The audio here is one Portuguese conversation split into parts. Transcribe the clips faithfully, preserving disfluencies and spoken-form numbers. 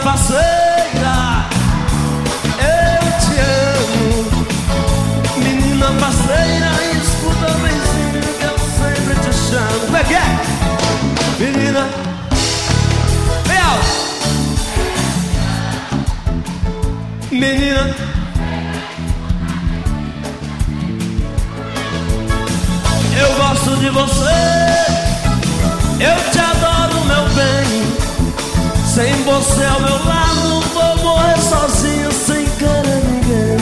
parceira, eu te amo. Menina parceira, escuta benzinho que eu sempre te chamo. Como é que é? Menina, vem alto. Menina, eu gosto de você, eu te adoro, meu bem. Sem você ao meu lado, vou morrer sozinho, sem querer ninguém.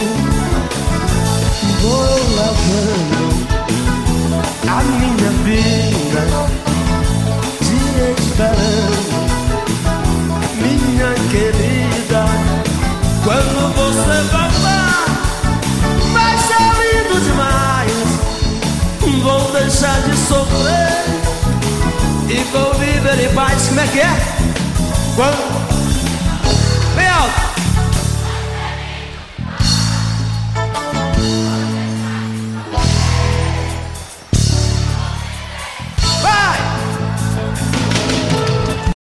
Vou levando a minha vida, te esperando, minha querida. Quando você voltar, vai ser lindo demais. Vou deixar de sofrer e vou viver em paz. Como é que é? Quando